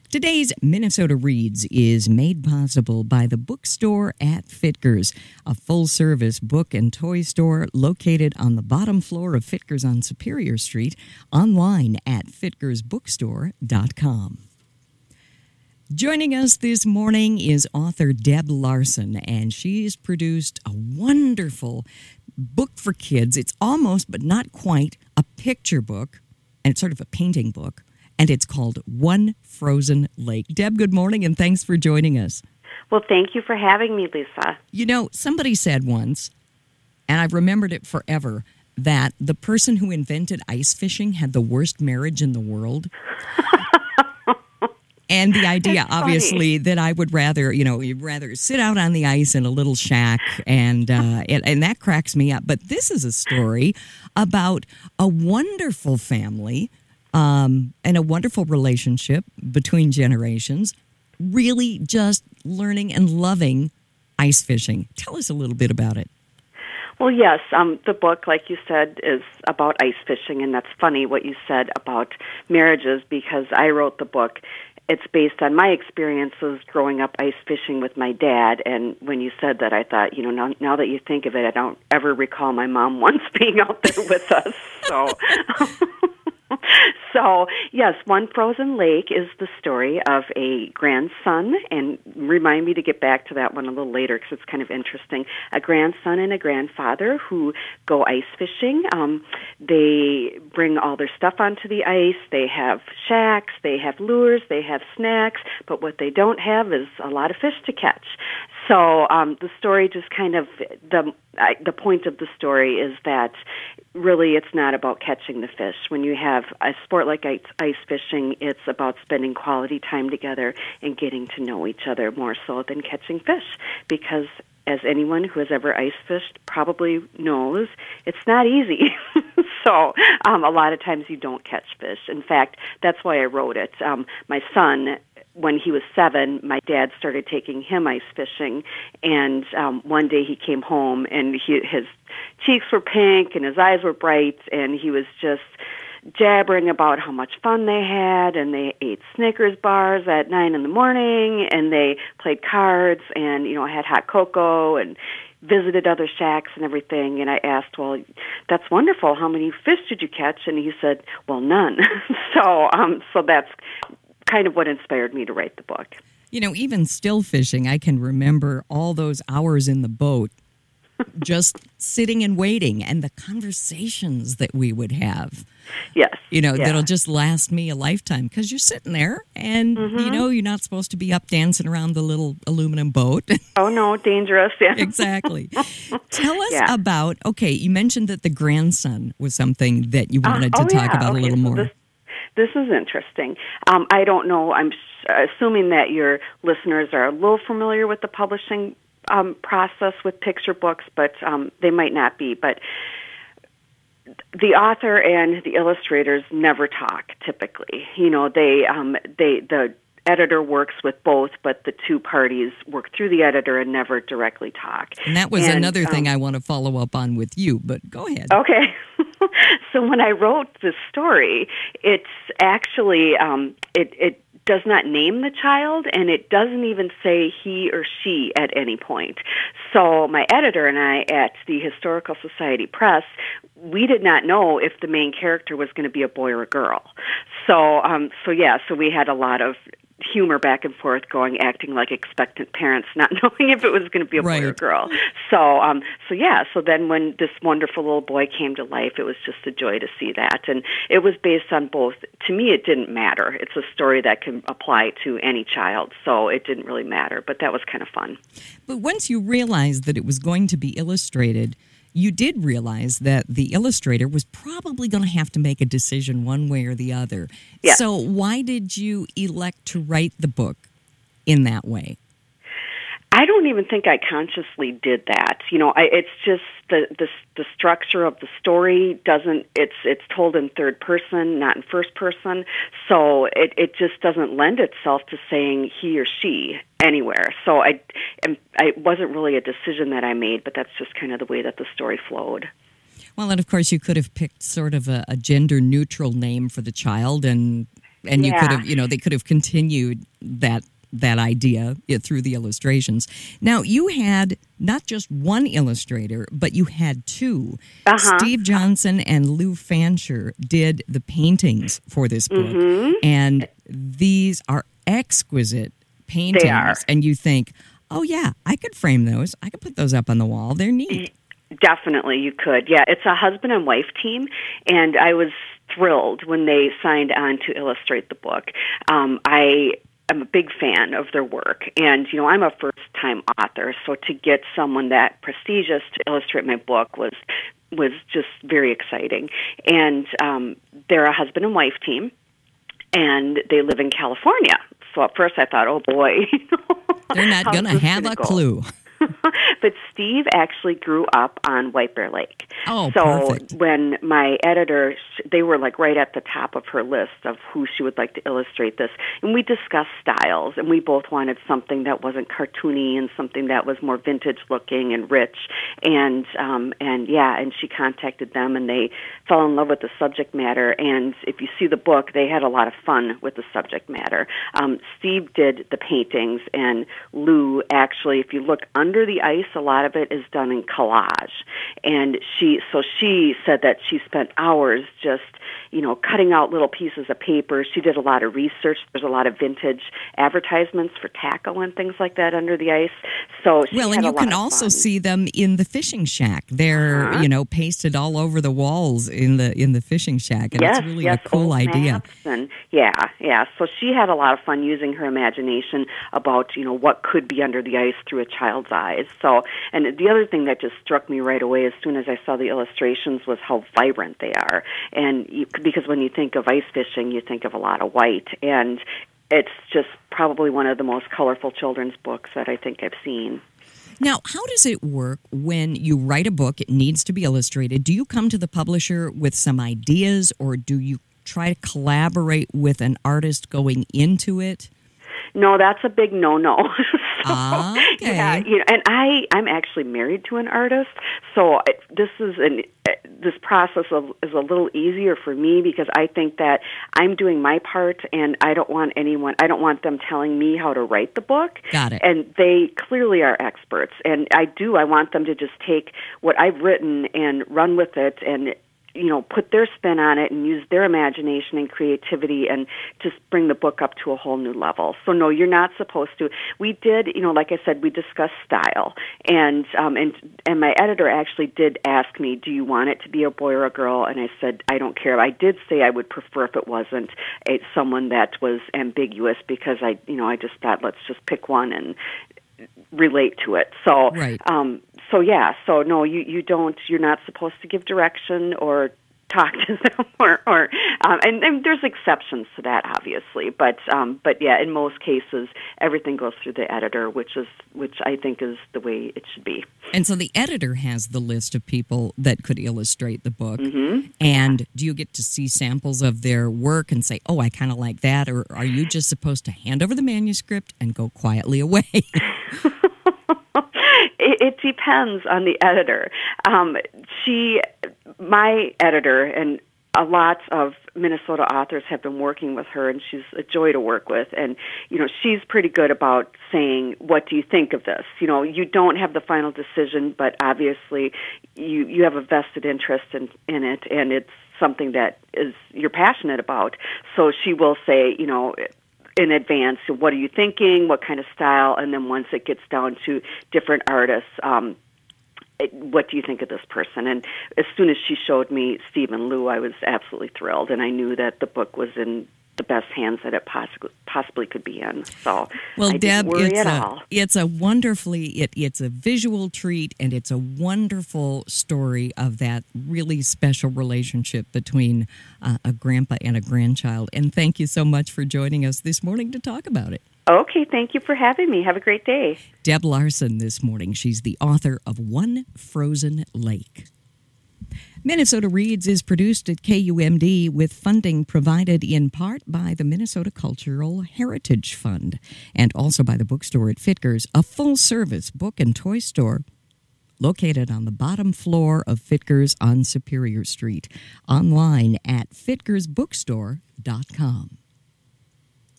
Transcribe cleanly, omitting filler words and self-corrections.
Today's Minnesota Reads is made possible by the bookstore at Fitkers, a full-service book and toy store located on the bottom floor of Fitkers on Superior Street, online at fitkersbookstore.com. Joining us this morning is author Deb Larson, and she's produced a wonderful book for kids. It's almost, but not quite, a picture book, and it's sort of a painting book. And it's called One Frozen Lake. Deb, good morning, and thanks for joining us. Well, thank you for having me, Lisa. You know, somebody said once, and I've remembered it forever, that the person who invented ice fishing had the worst marriage in the world. And the idea, obviously, that I would rather, you'd rather sit out on the ice in a little shack, and that cracks me up. But this is a story about a wonderful family and a wonderful relationship between generations, really just learning and loving ice fishing. Tell us a little bit about it. Well, yes, the book, like you said, is about ice fishing, and that's funny what you said about marriages, because I wrote the book. It's based on my experiences growing up ice fishing with my dad, and when you said that, I thought, now that you think of it, I don't ever recall my mom once being out there with us, so... So, yes, One Frozen Lake is the story of a grandson, and remind me to get back to that one a little later because it's kind of interesting. A grandson and a grandfather who go ice fishing. They bring all their stuff onto the ice. They have shacks, they have lures, they have snacks, but what they don't have is a lot of fish to catch. So the story just kind of, the point of the story is that really it's not about catching the fish. When you have a sport like ice fishing, it's about spending quality time together and getting to know each other more so than catching fish. Because as anyone who has ever ice fished probably knows, it's not easy. So a lot of times you don't catch fish. In fact, that's why I wrote it. My son, when he was 7, my dad started taking him ice fishing, and one day he came home and his cheeks were pink and his eyes were bright, and he was just jabbering about how much fun they had, and they ate Snickers bars at 9 in the morning, and they played cards, and had hot cocoa and visited other shacks and everything. And I asked, well, that's wonderful. How many fish did you catch? And he said, well, none. So that's kind of what inspired me to write the book. Even still fishing, I can remember all those hours in the boat just sitting and waiting, and the conversations that we would have. Yes. That'll just last me a lifetime, because you're sitting there and, you're not supposed to be up dancing around the little aluminum boat. Oh, no, dangerous. Yeah. Exactly. Tell us about, you mentioned that the grandson was something that you wanted to talk about a little more. This is interesting. I don't know. I'm assuming that your listeners are a little familiar with the publishing process with picture books, but they might not be. But the author and the illustrators never talk typically. The editor works with both, but the two parties work through the editor and never directly talk. And that was another thing I want to follow up on with you, but go ahead. Okay. So when I wrote this story, it's actually, it does not name the child, and it doesn't even say he or she at any point. So my editor and I at the Historical Society Press, we did not know if the main character was going to be a boy or a girl. So we had a lot of humor back and forth acting like expectant parents, not knowing if it was going to be a boy or a girl. So then when this wonderful little boy came to life, it was just a joy to see that. And it was based on both. To me, it didn't matter. It's a story that can apply to any child, so it didn't really matter. But that was kind of fun. But once you realized that it was going to be illustrated, you did realize that the illustrator was probably going to have to make a decision one way or the other. Yeah. So why did you elect to write the book in that way? I don't even think I consciously did that. It's just the structure of the story doesn't. It's told in third person, not in first person. So it just doesn't lend itself to saying he or she anywhere. So it wasn't really a decision that I made, but that's just kind of the way that the story flowed. Well, and of course you could have picked sort of a gender neutral name for the child and And you could have, they could have continued that idea through the illustrations. Now, you had not just one illustrator, but you had two. Steve Johnson and Lou Fancher did the paintings for this book. And these are exquisite paintings. They are. And you think, oh, yeah, I could frame those. I could put those up on the wall. They're neat. Definitely, you could. Yeah, it's a husband and wife team, and I was thrilled when they signed on to illustrate the book. I'm a big fan of their work, and I'm a first-time author, so to get someone that prestigious to illustrate my book was just very exciting. And they're a husband and wife team, and they live in California. So at first I thought, oh boy, they're not going to have a clue. But Steve actually grew up on White Bear Lake. Oh, so perfect. When my editor, they were like right at the top of her list of who she would like to illustrate this. And we discussed styles, and we both wanted something that wasn't cartoony and something that was more vintage looking and rich. And she contacted them, and they fell in love with the subject matter. And if you see the book, they had a lot of fun with the subject matter. Steve did the paintings, and Lou actually, if you look under the ice, a lot of it is done in collage. And she said that she spent hours just, cutting out little pieces of paper. She did a lot of research. There's a lot of vintage advertisements for tackle and things like that under the ice. So and you can also see them in the fishing shack. They're, pasted all over the walls in the fishing shack. And it's really a cool idea. And so she had a lot of fun using her imagination about, what could be under the ice through a child's eyes. So, and the other thing that just struck me right away as soon as I saw the illustrations was how vibrant they are. And because when you think of ice fishing, you think of a lot of white. And it's just probably one of the most colorful children's books that I think I've seen. Now, how does it work when you write a book, it needs to be illustrated? Do you come to the publisher with some ideas, or do you try to collaborate with an artist going into it? No, that's a big no-no. Okay. Yeah, and I'm actually married to an artist, so this process is a little easier for me because I think that I'm doing my part, and I don't want them telling me how to write the book. Got it. And they clearly are experts, and I want them to just take what I've written and run with it and put their spin on it and use their imagination and creativity and just bring the book up to a whole new level. So no, you're not supposed to. We did, like I said, we discussed style, and my editor actually did ask me, do you want it to be a boy or a girl? And I said, I don't care. I did say I would prefer if it wasn't someone that was ambiguous because I just thought let's just pick one and relate to it. So, right. So no, you're not supposed to give direction or talk to them and there's exceptions to that, obviously, but yeah, in most cases everything goes through the editor, which I think is the way it should be. And so the editor has the list of people that could illustrate the book. Mm-hmm. And do you get to see samples of their work and say, oh, I kind of like that, or are you just supposed to hand over the manuscript and go quietly away? It depends on the editor. My editor, and a lot of Minnesota authors have been working with her, and she's a joy to work with. And, she's pretty good about saying, what do you think of this? You don't have the final decision, but obviously you have a vested interest in it, and it's something that you're passionate about. So she will say, in advance, what are you thinking, what kind of style, and then once it gets down to different artists, what do you think of this person? And as soon as she showed me Steve and Lou, I was absolutely thrilled, and I knew that the book was in the best hands that it possibly could be in. So, well, I Deb, didn't worry at all. It's a visual treat, and it's a wonderful story of that really special relationship between a grandpa and a grandchild. And thank you so much for joining us this morning to talk about it. Okay, thank you for having me. Have a great day. Deb Larson this morning. She's the author of One Frozen Lake. Minnesota Reads is produced at KUMD with funding provided in part by the Minnesota Cultural Heritage Fund and also by the bookstore at Fitger's, a full-service book and toy store located on the bottom floor of Fitger's on Superior Street. Online at fitgersbookstore.com.